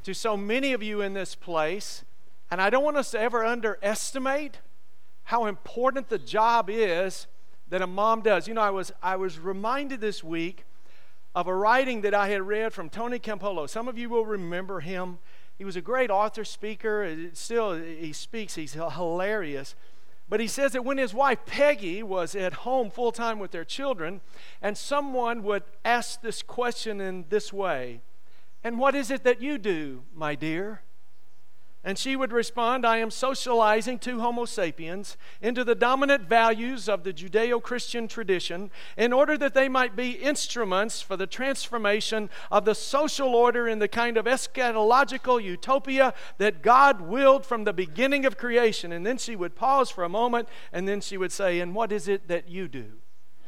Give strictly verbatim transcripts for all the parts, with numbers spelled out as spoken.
to so many of you in this place, and I don't want us to ever underestimate how important the job is that a mom does. You know, I was I was reminded this week of a writing that I had read from Tony Campolo. Some of you will remember him. He was a great author, speaker. Still, he speaks. He's hilarious. But he says that when his wife Peggy was at home full-time with their children, and someone would ask this question in this way, "And what is it that you do, my dear?" And she would respond, "I am socializing two Homo sapiens into the dominant values of the Judeo-Christian tradition in order that they might be instruments for the transformation of the social order in the kind of eschatological utopia that God willed from the beginning of creation." And then she would pause for a moment, and then she would say, "And what is it that you do?"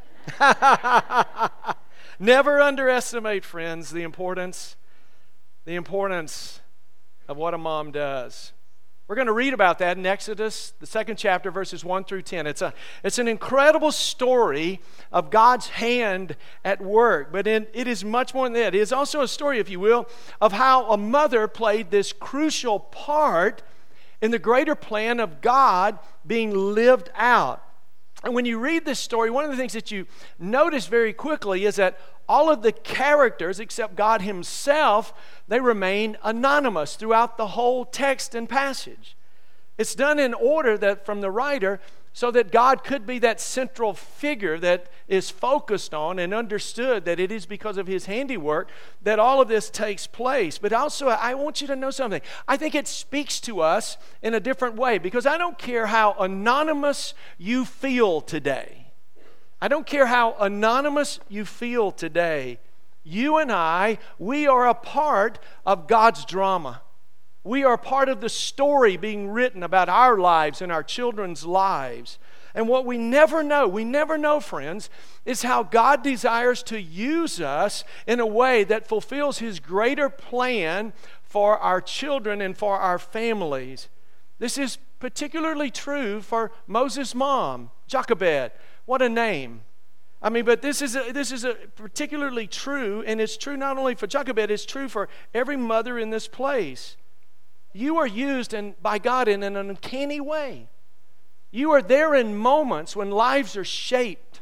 Never underestimate, friends, the importance, the importance of what a mom does. We're going to read about that in Exodus, the second chapter, verses one through ten. It's a, it's an incredible story of God's hand at work, but in, it is much more than that. It is also a story, if you will, of how a mother played this crucial part in the greater plan of God being lived out. And when you read this story, one of the things that you notice very quickly is that all of the characters, except God himself, they remain anonymous throughout the whole text and passage. It's done in order that from the writer so that God could be that central figure that is focused on and understood that it is because of his handiwork that all of this takes place. But also, I want you to know something. I think it speaks to us in a different way, because I don't care how anonymous you feel today. I don't care how anonymous you feel today. You and I, we are a part of God's drama. We are part of the story being written about our lives and our children's lives. And what we never know, we never know, friends, is how God desires to use us in a way that fulfills his greater plan for our children and for our families. This is particularly true for Moses' mom, Jochebed. What a name. I mean, but this is a, this is a particularly true, and it's true not only for Jochebed, it's true for every mother in this place. You are used in, by God in an uncanny way. You are there in moments when lives are shaped.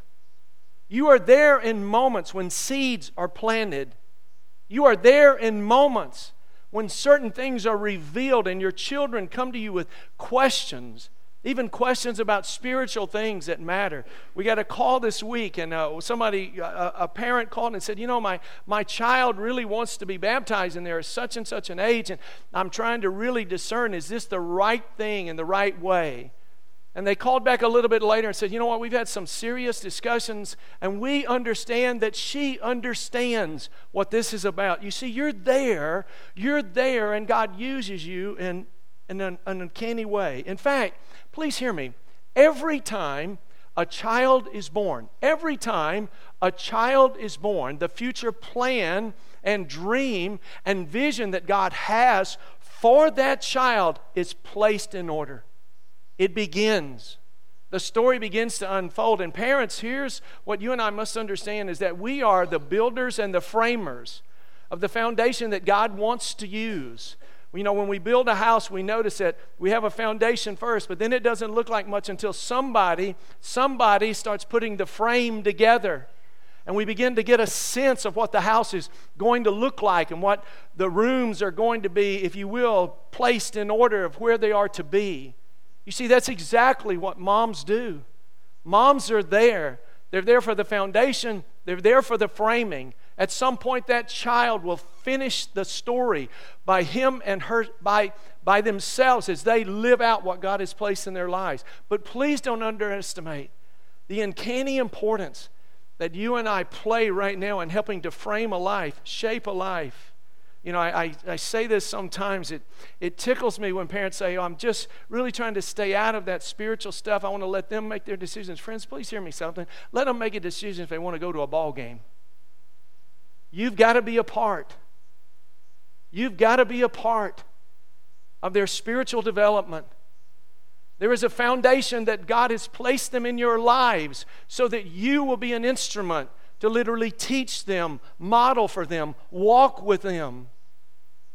You are there in moments when seeds are planted. You are there in moments when certain things are revealed and your children come to you with questions, even questions about spiritual things that matter. We got a call this week, and uh, somebody, a, a parent called and said, you know, my, my child really wants to be baptized, and they're such and such an age, and I'm trying to really discern, is this the right thing and the right way? And they called back a little bit later and said, you know what, we've had some serious discussions, and we understand that she understands what this is about. You see, you're there, you're there, and God uses you in, in an, an uncanny way. In fact, please hear me. Every time a child is born, every time a child is born, the future plan and dream and vision that God has for that child is placed in order. It begins. The story begins to unfold. And parents, here's what you and I must understand is that we are the builders and the framers of the foundation that God wants to use. You know, when we build a house, we notice that we have a foundation first, but then it doesn't look like much until somebody, somebody starts putting the frame together. And we begin to get a sense of what the house is going to look like and what the rooms are going to be, if you will, placed in order of where they are to be. You see, that's exactly what moms do. Moms are there. They're there for the foundation. They're there for the framing. At some point, that child will finish the story by him and her, by, by themselves as they live out what God has placed in their lives. But please don't underestimate the uncanny importance that you and I play right now in helping to frame a life, shape a life. You know, I, I, I say this sometimes. It, it tickles me when parents say, oh, I'm just really trying to stay out of that spiritual stuff. I want to let them make their decisions. Friends, please hear me something. Let them make a decision if they want to go to a ball game. You've got to be a part. You've got to be a part of their spiritual development. There is a foundation that God has placed them in your lives so that you will be an instrument to literally teach them, model for them, walk with them.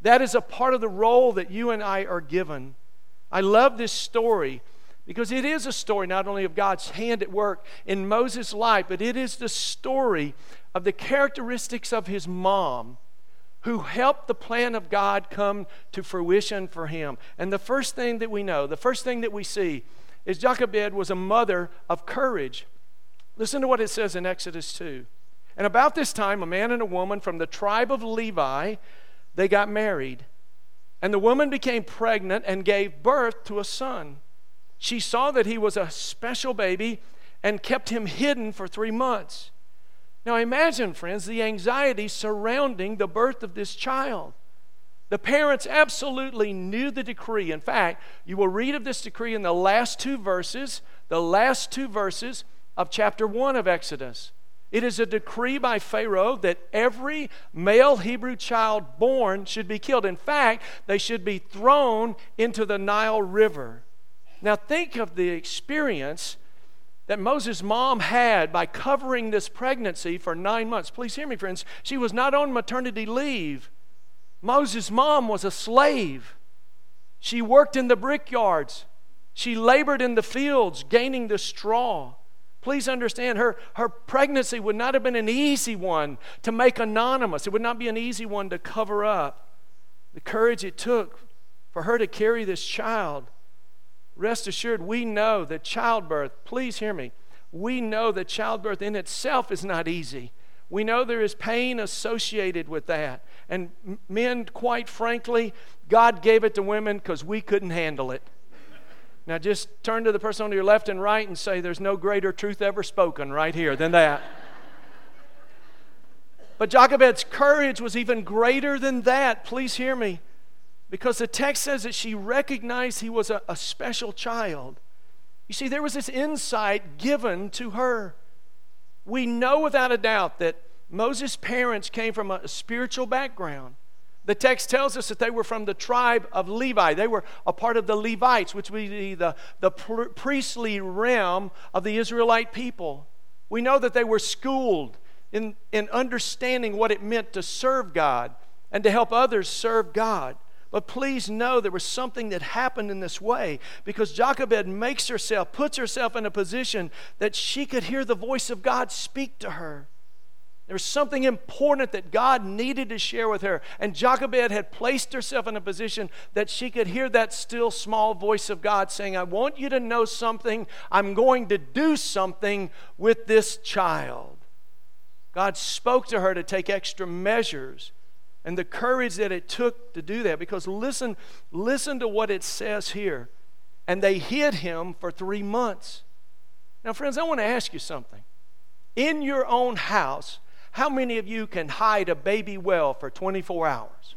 That is a part of the role that you and I are given. I love this story because it is a story not only of God's hand at work in Moses' life, but it is the story of the characteristics of his mom who helped the plan of God come to fruition for him. And the first thing that we know, the first thing that we see is Jochebed was a mother of courage. Listen to what it says in Exodus two. And about this time, a man and a woman from the tribe of Levi, they got married. And the woman became pregnant and gave birth to a son. She saw that he was a special baby and kept him hidden for three months. Now imagine, friends, the anxiety surrounding the birth of this child. The parents absolutely knew the decree. In fact, you will read of this decree in the last two verses, the last two verses of chapter one of Exodus. It is a decree by Pharaoh that every male Hebrew child born should be killed. In fact, they should be thrown into the Nile River. Now think of the experience that Moses' mom had by covering this pregnancy for nine months. Please hear me, friends. She was not on maternity leave. Moses' mom was a slave. She worked in the brickyards. She labored in the fields, gaining the straw. Please understand, her, her pregnancy would not have been an easy one to make anonymous. It would not be an easy one to cover up. The courage it took for her to carry this child. Rest assured, we know that childbirth, please hear me, we know that childbirth in itself is not easy. We know there is pain associated with that. And men, quite frankly, God gave it to women because we couldn't handle it. Now just turn to the person on your left and right and say, there's no greater truth ever spoken right here than that. But Jochebed's courage was even greater than that. Please hear me. Because the text says that she recognized he was a, a special child. You see, there was this insight given to her. We know without a doubt that Moses' parents came from a, a spiritual background. The text tells us that they were from the tribe of Levi. They were a part of the Levites, which would be the, the priestly realm of the Israelite people. We know that they were schooled in, in understanding what it meant to serve God and to help others serve God. But please know there was something that happened in this way because Jochebed makes herself, puts herself in a position that she could hear the voice of God speak to her. There was something important that God needed to share with her. And Jochebed had placed herself in a position that she could hear that still small voice of God saying, I want you to know something. I'm going to do something with this child. God spoke to her to take extra measures. And the courage that it took to do that. Because listen, listen to what it says here. And they hid him for three months. Now, friends, I want to ask you something. In your own house, how many of you can hide a baby well for twenty-four hours?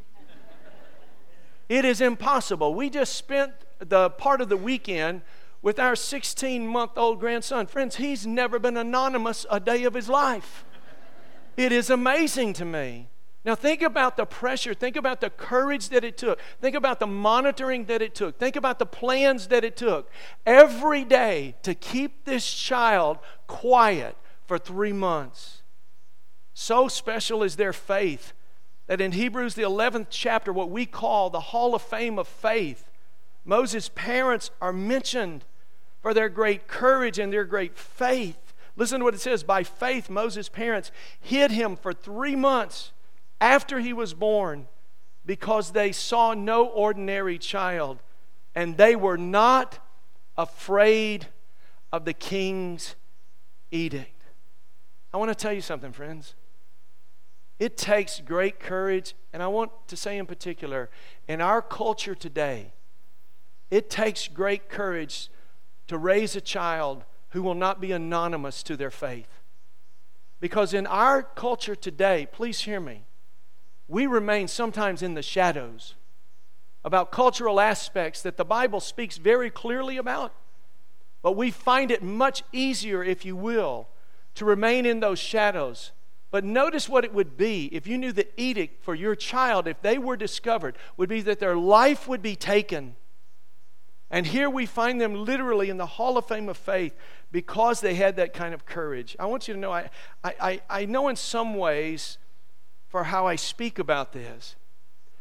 It is impossible. We just spent the part of the weekend with our sixteen-month-old grandson. Friends, he's never been anonymous a day of his life. It is amazing to me. Now think about the pressure, think about the courage that it took, think about the monitoring that it took, think about the plans that it took every day to keep this child quiet for three months. So special is their faith that in Hebrews the eleventh chapter, what we call the Hall of Fame of Faith, Moses' parents are mentioned for their great courage and their great faith. Listen to what it says, by faith Moses' parents hid him for three months after he was born, because they saw no ordinary child, and they were not afraid of the king's edict. I want to tell you something, friends. It takes great courage, and I want to say in particular, in our culture today, it takes great courage to raise a child who will not be anonymous to their faith. Because in our culture today, please hear me, we remain sometimes in the shadows about cultural aspects that the Bible speaks very clearly about. But we find it much easier, if you will, to remain in those shadows. But notice what it would be if you knew the edict for your child, if they were discovered, would be that their life would be taken. And here we find them literally in the Hall of Fame of Faith because they had that kind of courage. I want you to know, I, I, I know in some ways, for how I speak about this,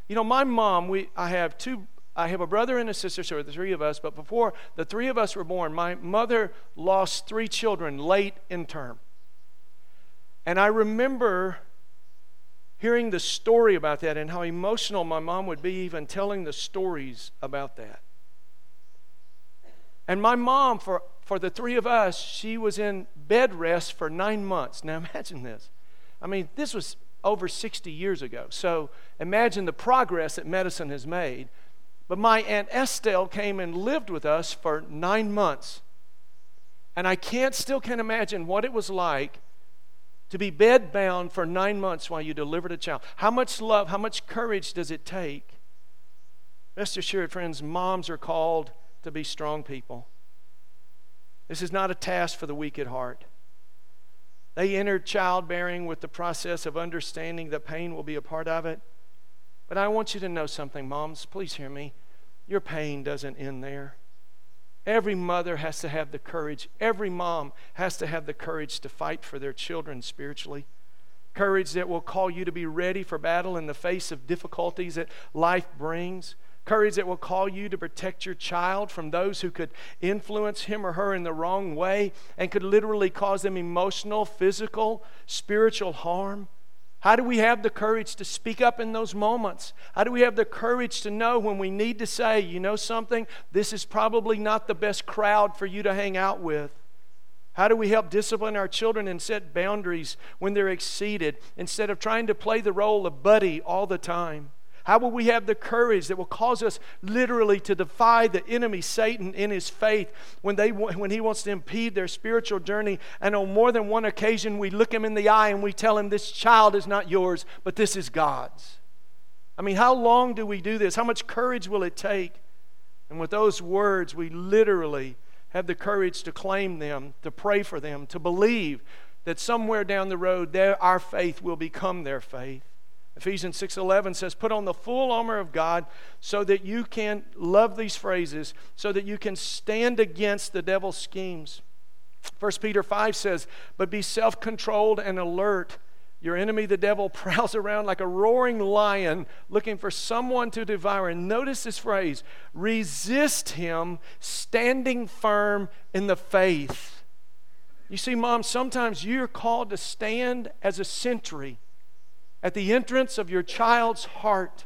You know, my mom, we I have two, I have a brother and a sister, so the three of us, but before the three of us were born, my mother lost three children late in term. And I remember hearing the story about that and how emotional my mom would be even telling the stories about that. And my mom, for, for the three of us, she was in bed rest for nine months. Now imagine this. I mean, this was over sixty years ago. So imagine the progress that medicine has made. But my Aunt Estelle came and lived with us for nine months. And I can't, still can't imagine what it was like to be bedbound for nine months while you delivered a child. How much love, how much courage does it take? Rest assured, friends, moms are called to be strong people. This is not a task for the weak at heart. They entered childbearing with the process of understanding that pain will be a part of it. But I want you to know something, moms. Please hear me. Your pain doesn't end there. Every mother has to have the courage. Every mom has to have the courage to fight for their children spiritually. Courage that will call you to be ready for battle in the face of difficulties that life brings. Courage that will call you to protect your child from those who could influence him or her in the wrong way and could literally cause them emotional, physical, spiritual harm. How do we have the courage to speak up in those moments? How do we have the courage to know when we need to say, you know something, this is probably not the best crowd for you to hang out with? How do we help discipline our children and set boundaries when they're exceeded instead of trying to play the role of buddy all the time? How will we have the courage that will cause us literally to defy the enemy, Satan, in his faith when they when he wants to impede their spiritual journey? And on more than one occasion, we look him in the eye and we tell him, this child is not yours, but this is God's. I mean, how long do we do this? How much courage will it take? And with those words, we literally have the courage to claim them, to pray for them, to believe that somewhere down the road, there, our faith will become their faith. Ephesians six eleven says, put on the full armor of God so that you can, love these phrases, so that you can stand against the devil's schemes. First Peter five says, but be self-controlled and alert. Your enemy, the devil, prowls around like a roaring lion looking for someone to devour. And notice this phrase, resist him, standing firm in the faith. You see, Mom, sometimes you're called to stand as a sentry at the entrance of your child's heart.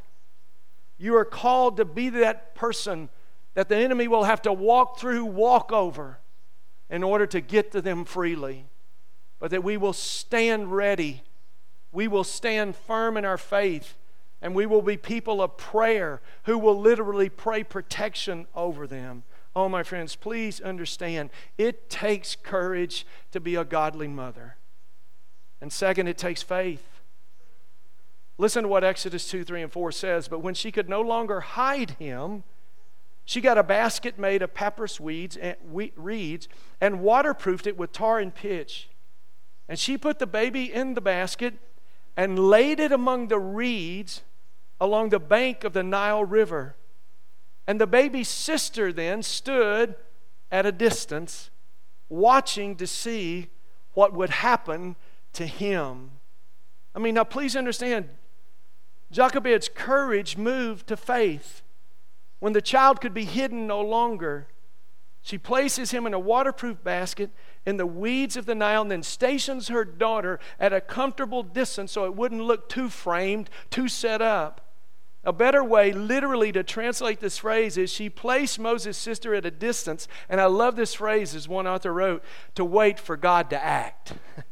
You are called to be that person that the enemy will have to walk through, walk over, in order to get to them freely. But that we will stand ready. We will stand firm in our faith. And we will be people of prayer who will literally pray protection over them. Oh, my friends, please understand, it takes courage to be a godly mother. And second, it takes faith. Listen to what Exodus two, three, and four says. But when she could no longer hide him, she got a basket made of papyrus weeds and reeds and waterproofed it with tar and pitch. And she put the baby in the basket and laid it among the reeds along the bank of the Nile River. And the baby's sister then stood at a distance, watching to see what would happen to him. I mean, now please understand, Jochebed's courage moved to faith. When the child could be hidden no longer, she places him in a waterproof basket in the weeds of the Nile and then stations her daughter at a comfortable distance so it wouldn't look too framed, too set up. A better way, literally, to translate this phrase is she placed Moses' sister at a distance, and I love this phrase, as one author wrote, to wait for God to act.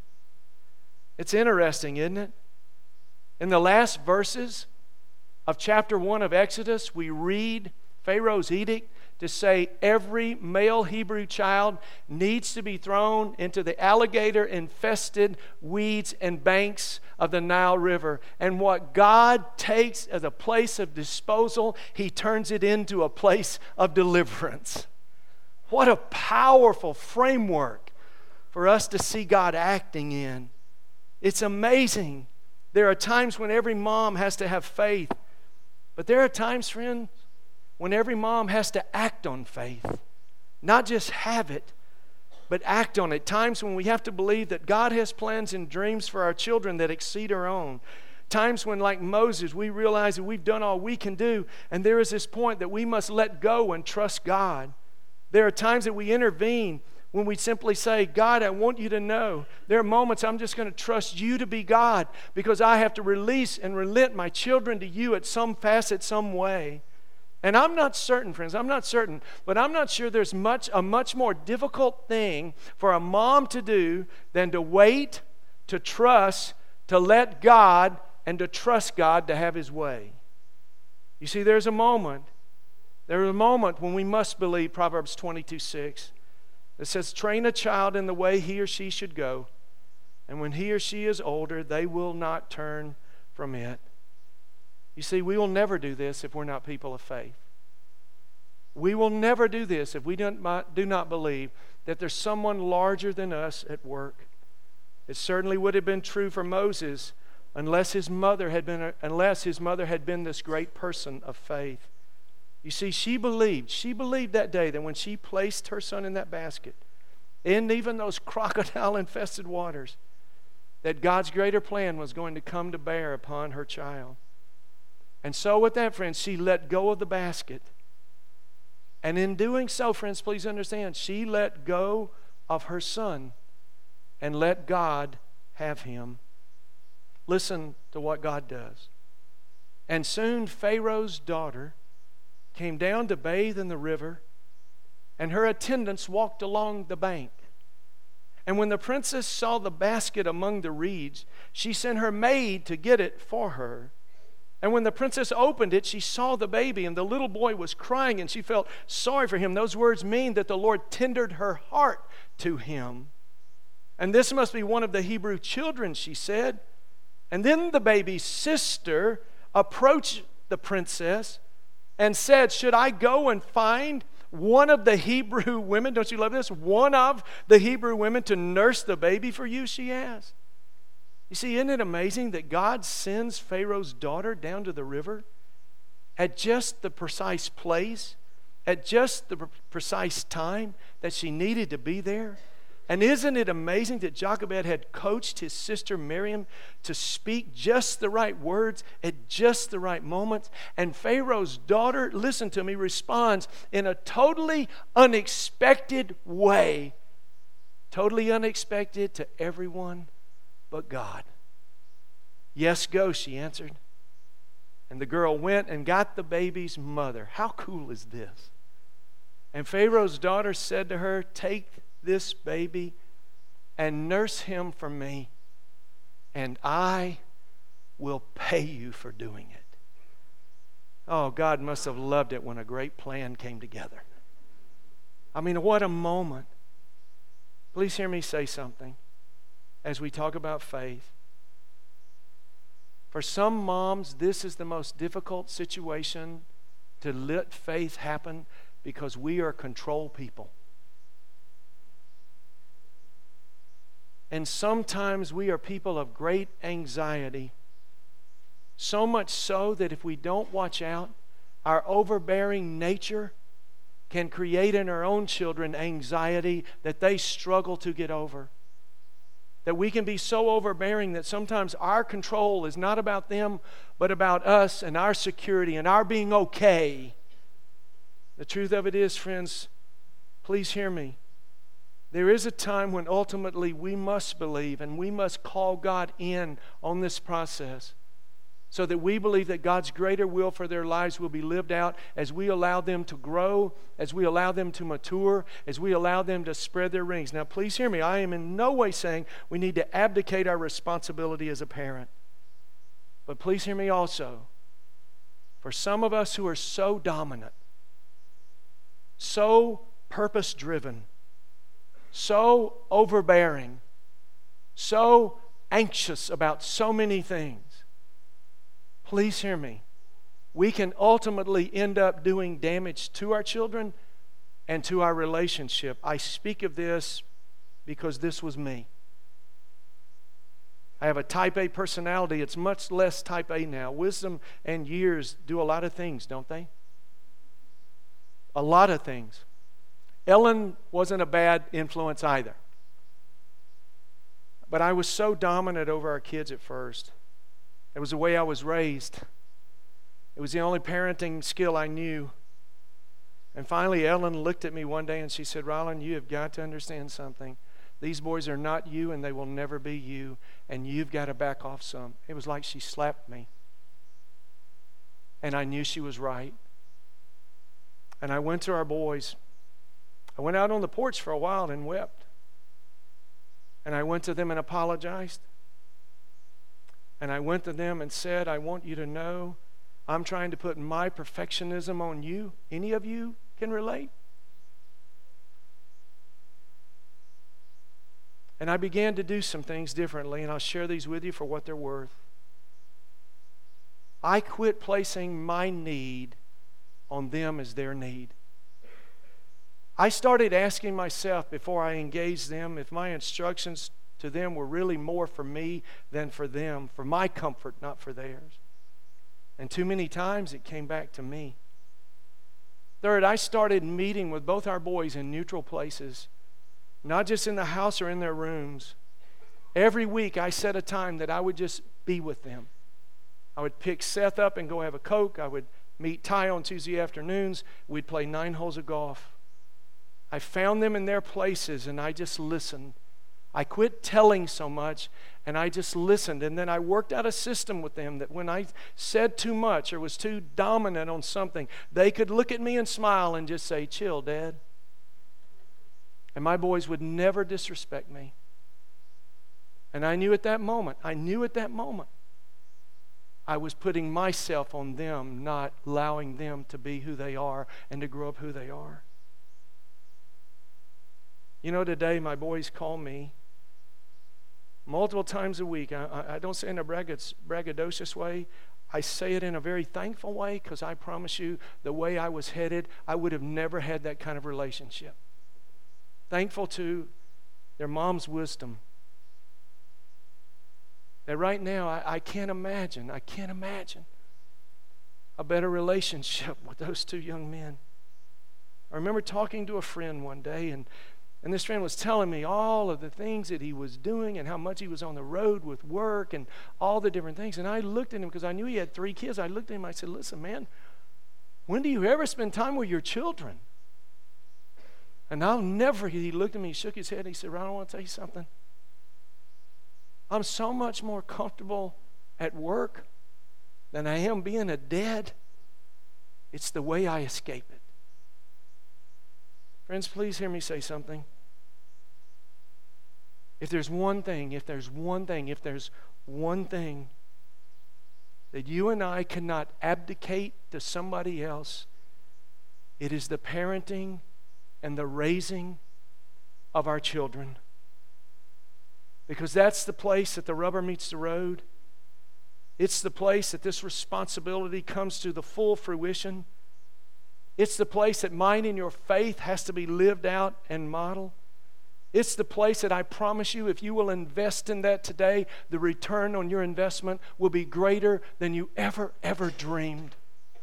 It's interesting, isn't it? In the last verses of chapter one of Exodus, we read Pharaoh's edict to say every male Hebrew child needs to be thrown into the alligator-infested weeds and banks of the Nile River. And what God takes as a place of disposal, He turns it into a place of deliverance. What a powerful framework for us to see God acting in. It's amazing. There are times when every mom has to have faith. But there are times, friends, when every mom has to act on faith. Not just have it, but act on it. Times when we have to believe that God has plans and dreams for our children that exceed our own. Times when, like Moses, we realize that we've done all we can do, and there is this point that we must let go and trust God. There are times that we intervene when we simply say, God, I want you to know. There are moments I'm just going to trust you to be God because I have to release and relent my children to you at some facet, some way. And I'm not certain, friends, I'm not certain, but I'm not sure there's much a much more difficult thing for a mom to do than to wait, to trust, to let God, and to trust God to have His way. You see, there's a moment, there's a moment when we must believe Proverbs twenty-two six. It says, train a child in the way he or she should go, and when he or she is older, they will not turn from it. You see, we will never do this if we're not people of faith. We will never do this if we do not, do not believe that there's someone larger than us at work. It certainly would have been true for Moses unless his mother had been, unless his mother had been this great person of faith. You see, she believed, she believed that day that when she placed her son in that basket, in even those crocodile-infested waters, that God's greater plan was going to come to bear upon her child. And so with that, friends, she let go of the basket. And in doing so, friends, please understand, she let go of her son and let God have him. Listen to what God does. And soon Pharaoh's daughter came down to bathe in the river, and her attendants walked along the bank. And when the princess saw the basket among the reeds, she sent her maid to get it for her. And when the princess opened it, she saw the baby, and the little boy was crying, and she felt sorry for him. Those words mean that the Lord tendered her heart to him. And this must be one of the Hebrew children, she said. And then the baby's sister approached the princess and said, should I go and find one of the Hebrew women? Don't you love this? One of the Hebrew women to nurse the baby for you, she asked. You see, isn't it amazing that God sends Pharaoh's daughter down to the river at just the precise place, at just the precise time that she needed to be there? And isn't it amazing that Jochebed had coached his sister Miriam to speak just the right words at just the right moments? And Pharaoh's daughter, listen to me, responds in a totally unexpected way. Totally unexpected to everyone but God. Yes, go, she answered. And the girl went and got the baby's mother. How cool is this? And Pharaoh's daughter said to her, take this baby and nurse him for me, and I will pay you for doing it. Oh, God must have loved it when a great plan came together. I mean, what a moment. Please hear me say something as we talk about faith. For some moms, this is the most difficult situation to let faith happen because we are control people. And sometimes we are people of great anxiety. So much so that if we don't watch out, our overbearing nature can create in our own children anxiety that they struggle to get over. That we can be so overbearing that sometimes our control is not about them, but about us and our security and our being okay. The truth of it is, friends, please hear me. There is a time when ultimately we must believe and we must call God in on this process so that we believe that God's greater will for their lives will be lived out as we allow them to grow, as we allow them to mature, as we allow them to spread their wings. Now, please hear me. I am in no way saying we need to abdicate our responsibility as a parent. But please hear me also. For some of us who are so dominant, so purpose-driven, so overbearing, so anxious about so many things, please hear me. We can ultimately end up doing damage to our children and to our relationship. I speak of this because this was me. I have a type A personality. It's much less type A now. Wisdom and years do a lot of things, don't they? A lot of things. Ellen wasn't a bad influence either. But I was so dominant over our kids at first. It was the way I was raised. It was the only parenting skill I knew. And finally, Ellen looked at me one day and she said, Ryland, you have got to understand something. These boys are not you and they will never be you, and you've got to back off some. It was like she slapped me. And I knew she was right. And I went to our boys. I went out on the porch for a while and wept. And I went to them and apologized. And I went to them and said, I want you to know I'm trying to put my perfectionism on you. Any of you can relate? And I began to do some things differently, and I'll share these with you for what they're worth. I quit placing my need on them as their need. I started asking myself before I engaged them if my instructions to them were really more for me than for them, for my comfort, not for theirs. And too many times it came back to me. Third, I started meeting with both our boys in neutral places, not just in the house or in their rooms. Every week I set a time that I would just be with them. I would pick Seth up and go have a Coke. I would meet Ty on Tuesday afternoons. We'd play nine holes of golf. I found them in their places and I just listened. I quit telling so much and I just listened. And then I worked out a system with them that when I said too much or was too dominant on something, they could look at me and smile and just say, chill, Dad. And my boys would never disrespect me. And I knew at that moment, I knew at that moment, I was putting myself on them, not allowing them to be who they are and to grow up who they are. You know, today my boys call me multiple times a week. I, I don't say it in a braggadocious way. I say it in a very thankful way, because I promise you, the way I was headed, I would have never had that kind of relationship. Thankful to their mom's wisdom. That right now, I, I can't imagine, I can't imagine a better relationship with those two young men. I remember talking to a friend one day, and And this friend was telling me all of the things that he was doing and how much he was on the road with work and all the different things. And I looked at him because I knew he had three kids. I looked at him and I said, listen, man, when do you ever spend time with your children? And I'll never, he looked at me, he shook his head, and he said, Ron, I want to tell you something. I'm so much more comfortable at work than I am being a dad. It's the way I escape it. Friends, please hear me say something. If there's one thing, if there's one thing, if there's one thing that you and I cannot abdicate to somebody else, it is the parenting and the raising of our children. Because that's the place that the rubber meets the road. It's the place that this responsibility comes to the full fruition. It's the place that mine and your faith has to be lived out and modeled. It's the place that I promise you, if you will invest in that today, the return on your investment will be greater than you ever, ever dreamed.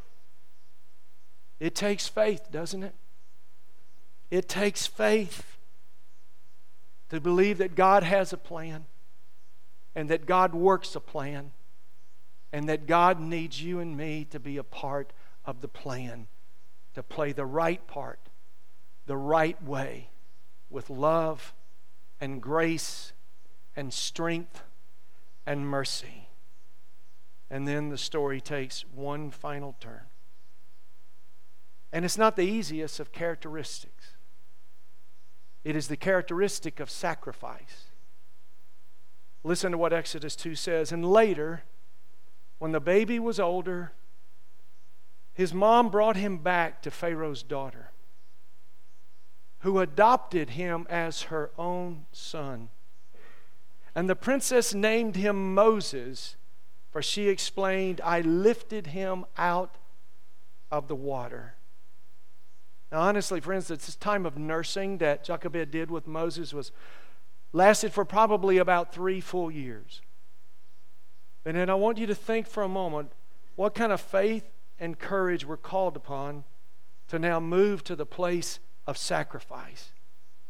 It takes faith, doesn't it? It takes faith to believe that God has a plan, and that God works a plan, and that God needs you and me to be a part of the plan, to play the right part, the right way, with love and grace and strength and mercy. And then the story takes one final turn. And it's not the easiest of characteristics. It is the characteristic of sacrifice. Listen to what Exodus two says. And later, when the baby was older, his mom brought him back to Pharaoh's daughter, who adopted him as her own son. And the princess named him Moses, for she explained, I lifted him out of the water. Now, honestly, friends, this time of nursing that Jochebed did with Moses was lasted for probably about three full years. And then I want you to think for a moment what kind of faith and courage were called upon to now move to the place of sacrifice.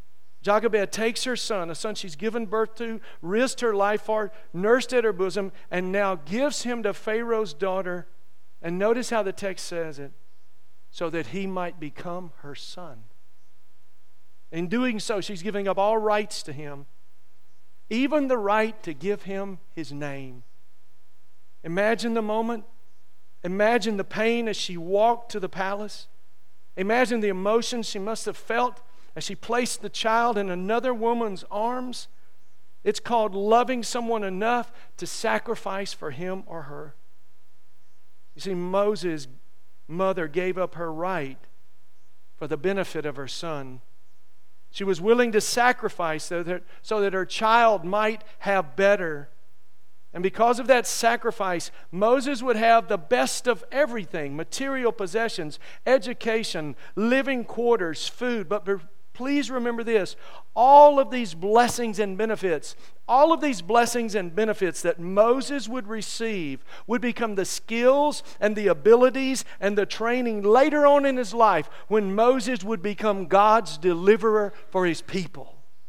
Jochebed takes her son, a son she's given birth to, risked her life for, nursed at her bosom, and now gives him to Pharaoh's daughter. And notice how the text says it, so that he might become her son. In doing so, she's giving up all rights to him, even the right to give him his name. Imagine the moment. Imagine the pain as she walked to the palace. Imagine the emotions she must have felt as she placed the child in another woman's arms. It's called loving someone enough to sacrifice for him or her. You see, Moses' mother gave up her right for the benefit of her son. She was willing to sacrifice so that, so that her child might have better. And because of that sacrifice, Moses would have the best of everything: material possessions, education, living quarters, food. But please remember this: all of these blessings and benefits, all of these blessings and benefits that Moses would receive would become the skills and the abilities and the training later on in his life when Moses would become God's deliverer for his people.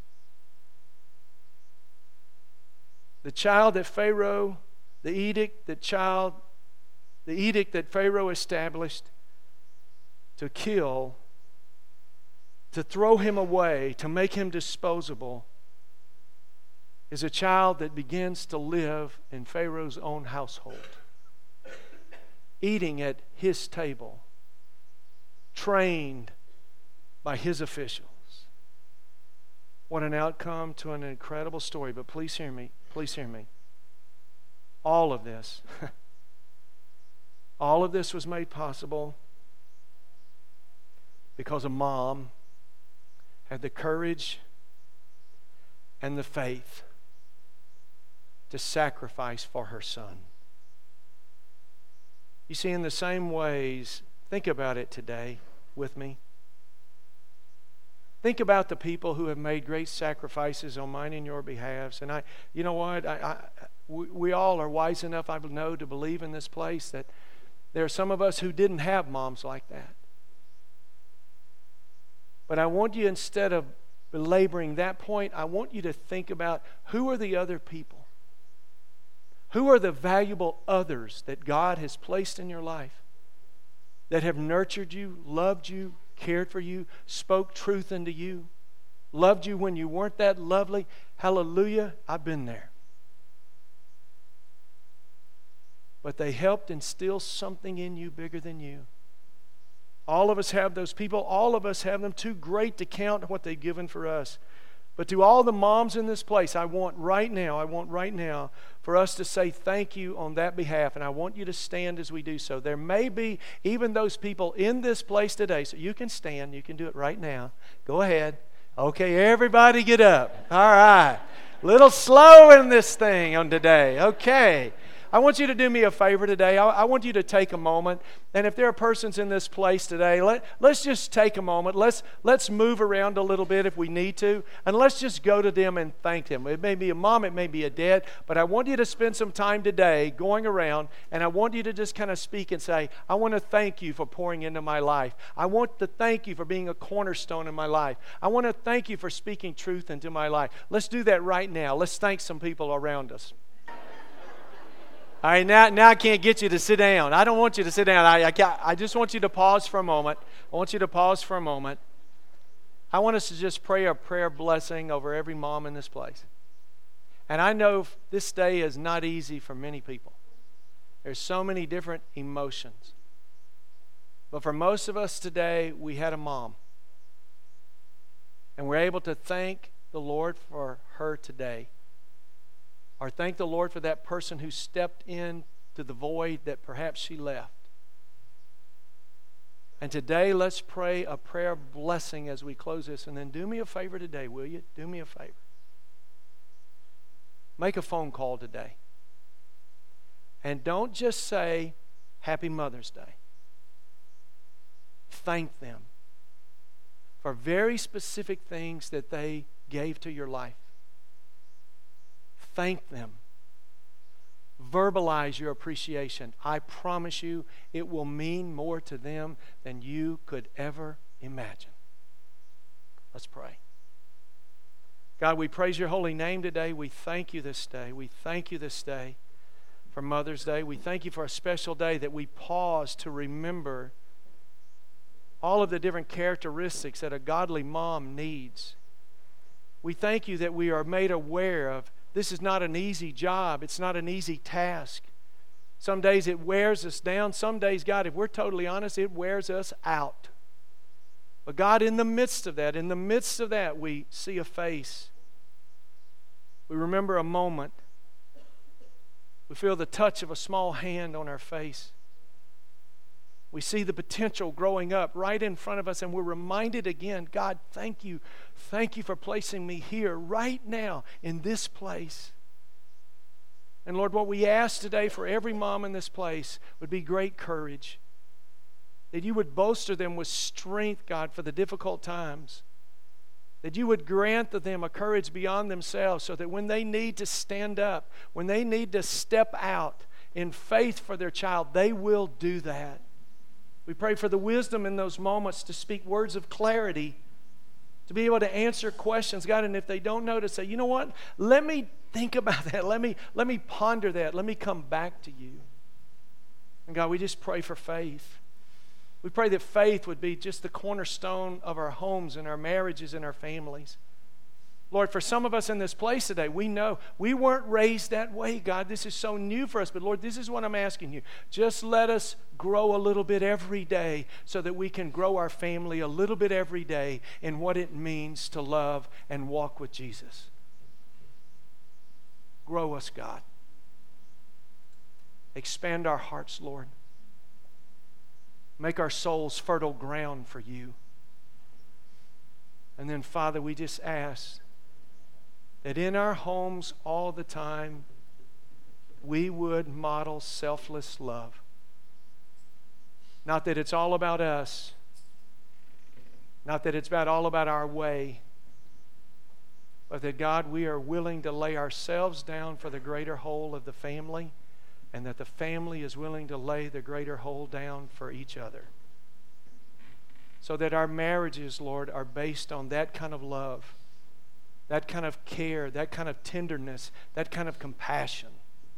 The child that Pharaoh, the edict that child, the edict that Pharaoh established to kill, to throw him away, to make him disposable, is a child that begins to live in Pharaoh's own household, eating at his table, trained by his officials. What an outcome to an incredible story. But please hear me. Please hear me. All of this, all of this was made possible because a mom had the courage and the faith to sacrifice for her son. You see, in the same ways, think about it today with me. Think about the people who have made great sacrifices on mine and your behalves. And I, you know what? I, I, we, we all are wise enough, I know, to believe in this place that there are some of us who didn't have moms like that. But I want you, instead of belaboring that point, I want you to think about who are the other people? Who are the valuable others that God has placed in your life that have nurtured you, loved you, cared for you, spoke truth into you, loved you when you weren't that lovely? Hallelujah, I've been there. But they helped instill something in you bigger than you. All of us have those people. All of us have them. Too great to count what they've given for us. But to all the moms in this place, I want right now, I want right now for us to say thank you on that behalf. And I want you to stand as we do so. There may be even those people in this place today. So you can stand. You can do it right now. Go ahead. Okay, everybody get up. All right. Little slow in this thing on today. Okay. I want you to do me a favor today. I, I want you to take a moment. And if there are persons in this place today, let, let's just take a moment. Let's, let's move around a little bit if we need to. And let's just go to them and thank them. It may be a mom, it may be a dad. But I want you to spend some time today going around. And I want you to just kind of speak and say, I want to thank you for pouring into my life. I want to thank you for being a cornerstone in my life. I want to thank you for speaking truth into my life. Let's do that right now. Let's thank some people around us. All right, now, now I can't get you to sit down. I don't want you to sit down. I, I, I just want you to pause for a moment. I want you to pause for a moment. I want us to just pray a prayer blessing over every mom in this place. And I know this day is not easy for many people. There's so many different emotions. But for most of us today, we had a mom. And we're able to thank the Lord for her today. Or thank the Lord for that person who stepped in to the void that perhaps she left. And today, let's pray a prayer of blessing as we close this. And then do me a favor today, will you? Do me a favor. Make a phone call today. And don't just say, Happy Mother's Day. Thank them for very specific things that they gave to your life. Thank them. Verbalize your appreciation. I promise you it will mean more to them than you could ever imagine. Let's pray. God, we praise your holy name today. We thank you this day. We thank you this day for Mother's Day. We thank you for a special day that we pause to remember all of the different characteristics that a godly mom needs. We thank you that we are made aware of this is not an easy job. It's not an easy task. Some days it wears us down. Some days, God, if we're totally honest, it wears us out. But God, in the midst of that, in the midst of that, we see a face. We remember a moment. We feel the touch of a small hand on our face. We see the potential growing up right in front of us, and we're reminded again, God, thank you. Thank you for placing me here right now in this place. And Lord, what we ask today for every mom in this place would be great courage. That you would bolster them with strength, God, for the difficult times. That you would grant to them a courage beyond themselves so that when they need to stand up, when they need to step out in faith for their child, they will do that. We pray for the wisdom in those moments to speak words of clarity, to be able to answer questions, God, and if they don't know, to say, you know what, let me think about that. Let me, let me ponder that. Let me come back to you. And God, we just pray for faith. We pray that faith would be just the cornerstone of our homes and our marriages and our families. Lord, for some of us in this place today, we know we weren't raised that way, God. This is so new for us. But Lord, this is what I'm asking you. Just let us grow a little bit every day so that we can grow our family a little bit every day in what it means to love and walk with Jesus. Grow us, God. Expand our hearts, Lord. Make our souls fertile ground for you. And then, Father, we just ask that in our homes all the time, we would model selfless love. Not that it's all about us. Not that it's about all about our way. But that, God, we are willing to lay ourselves down for the greater whole of the family, and that the family is willing to lay the greater whole down for each other. So that our marriages, Lord, are based on that kind of love, that kind of care, that kind of tenderness, that kind of compassion.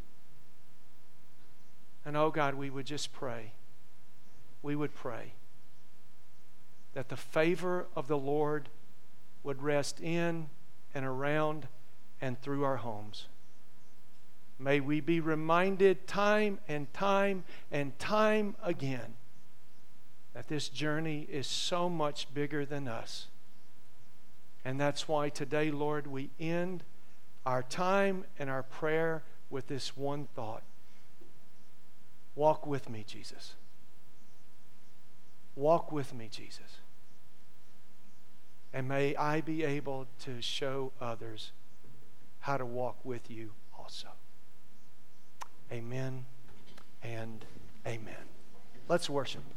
And oh God, we would just pray, we would pray that the favor of the Lord would rest in and around and through our homes. May we be reminded time and time and time again that this journey is so much bigger than us. And that's why today, Lord, we end our time and our prayer with this one thought. Walk with me, Jesus. Walk with me, Jesus. And may I be able to show others how to walk with you also. Amen and amen. Let's worship.